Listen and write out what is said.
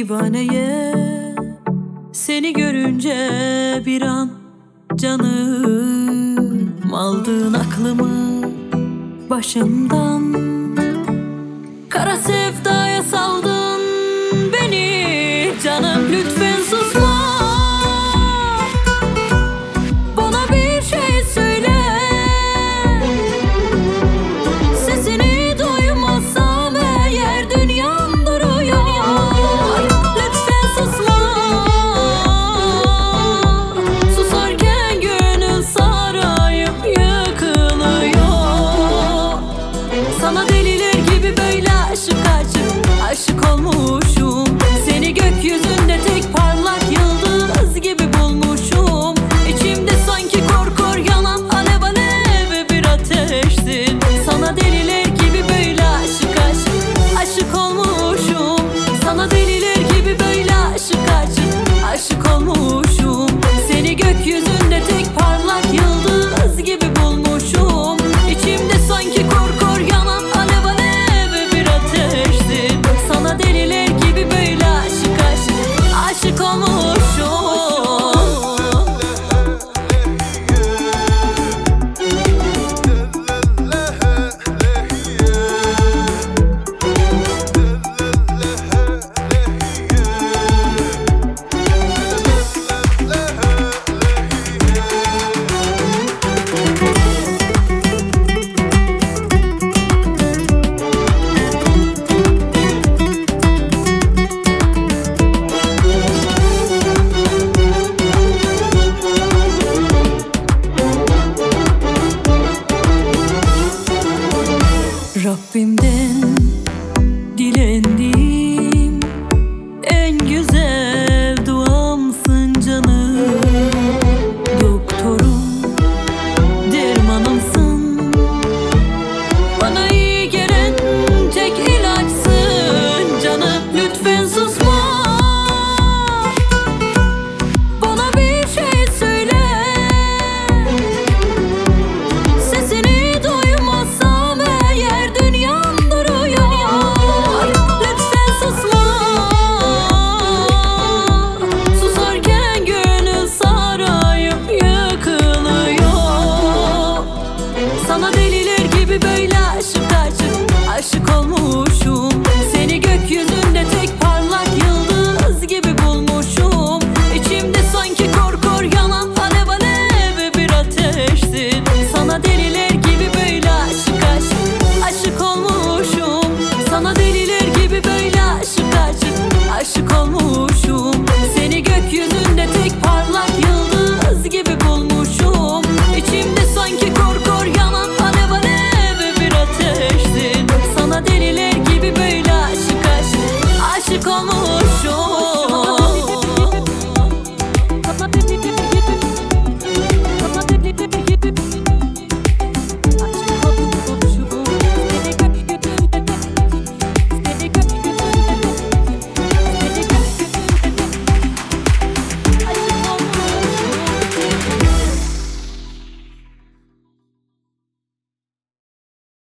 divaneye. Seni görünce bir an canım, aldın aklımı başımdan. Kara sevdaya saldın beni canım, lütfen susma. Bana bir şey söyle, sesini duymazsam eğer dünyam duruyor. Lütfen susma, susarken gönül sarayıp yıkılıyor. Sana deliler gibi böyle aşık aşık olmuşum. Seni gökyüzünde tek parlak yıldız gibi bulmuşum. İçimde sanki korkor yanan alev alev bir ateşsin. Sana deliler gibi böyle aşık aşık olmuşum. Sana deliler gibi böyle aşık aşık olmuşum. Seni gökyüzünde tek parlak yıldız gibi bulmuşum. İçimde sanki korkor yanan alev alev bir ateşsin. Sana deliler gibi böyle aşık aşık olmuşum. Rabbimden dilendiğim en güzel duamsın canım. Doktorum, dermanımsın, bana iyi gelen tek ilaçsın canım. Lütfen susma, bana bir şey söyle, sesini duymazsam eğer dünyam duruyor. Lütfen susma, susarken gönül sarayıp yıkılıyor. Sana deliler gibi böyle aşık aşık olmuşum. Seni gökyüzünde tek parlak yıldız gibi bulmuşum. İçimde sanki korkor yanan alev alev bir ateşsin. Sana deliler gibi böyle aşık aşık olmuşum. Sana deliler gibi böyle aşık aşık olmuşum.